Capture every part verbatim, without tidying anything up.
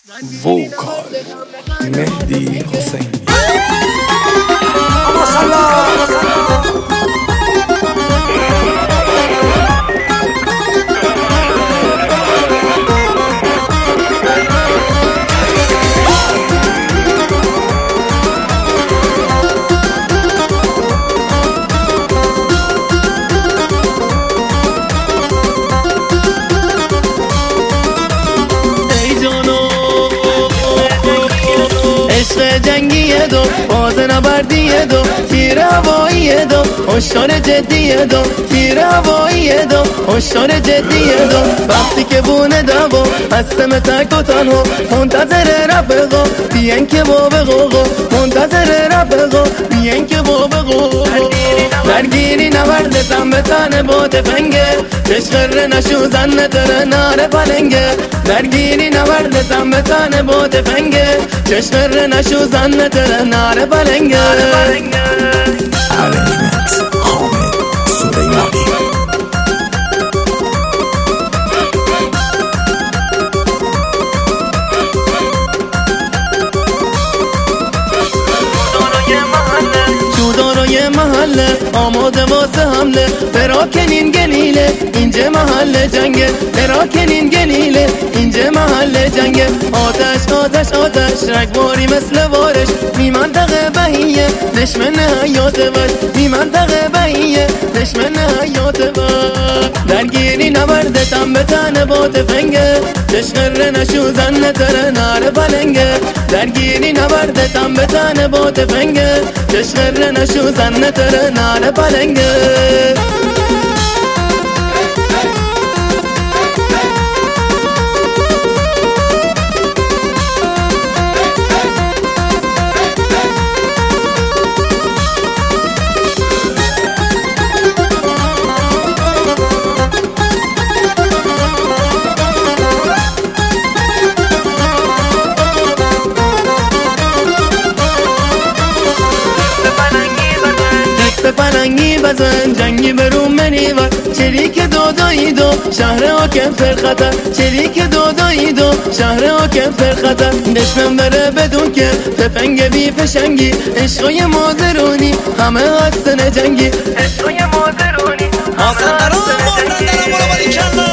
ووکال مهدی حسینی. عشق جنگیه دو باز نبردیه دو تیر هواییه دو هشدار جدیه دو تیر هواییه دو هشدار جدیه دو وقتی که بونه دوا هستم تک و تنها منتظر رفقا بیان که با بقوقا منتظر رفقا بیان که با بقوقا درگیری نوردتم به تن با تفنگه تشخر نشو زن تر نار پلنگه درگیری نوردتم به تن با تفنگه تشخر نشو زن تر نار پلنگه ارنجمنت حامد سلیمانی. شودارای محله آماده واسه حمله براکنین گلیله اینجا محله جنگه براکنین گلیله اینجا محله جنگه آتش آتش آتش رگباری مثل وارش می منطقه بهیه دشمن حیات وش می منطقه بهیه دشمن حیات وش درگیری نوردتم به تن با تفنگه تشخر نشو زن تر نار پلنگه درگیری نوردتم به تن با تفنگه تشخر نشو زن تر نار پلنگه به پلنگی بزن جنگی برون منی و چریک دودایی دو شهر حاکم پر خطر چریک دودایی دو شهر حاکم پر خطر دشمن بره بدون که تفنگ بی فشنگی عشقای مازرونی همه هستن جنگی عشقای مازرونی مازندران مازندران برابری کلا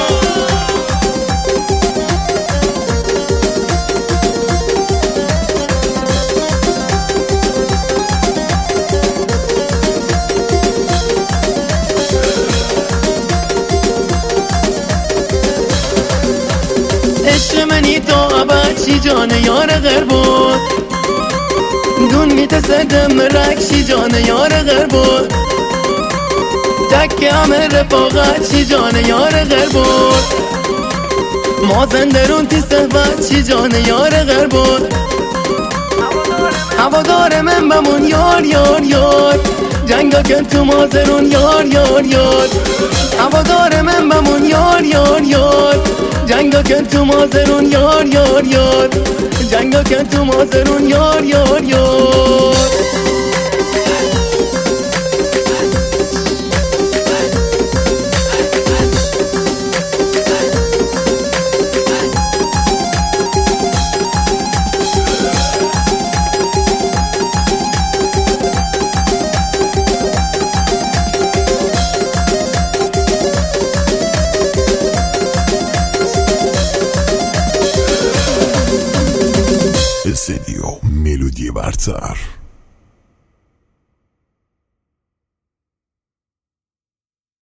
عشق منی تا ابد شی جان یار غیر بود دون میتصدم رکشی جان یار غیر بود تک همه رفاقت شی جان یار غیر بود مازندرون تی صحبت شی جان یار غیر بود هوادار من بمون یار یار یار جنگا کن تو مازرون یار یار یار هوادار من بمون یار یار یار جنگا کن تو مازرون یار یار یار جنگا کن تو مازرون یار یار یار استدیو ملودی برتر.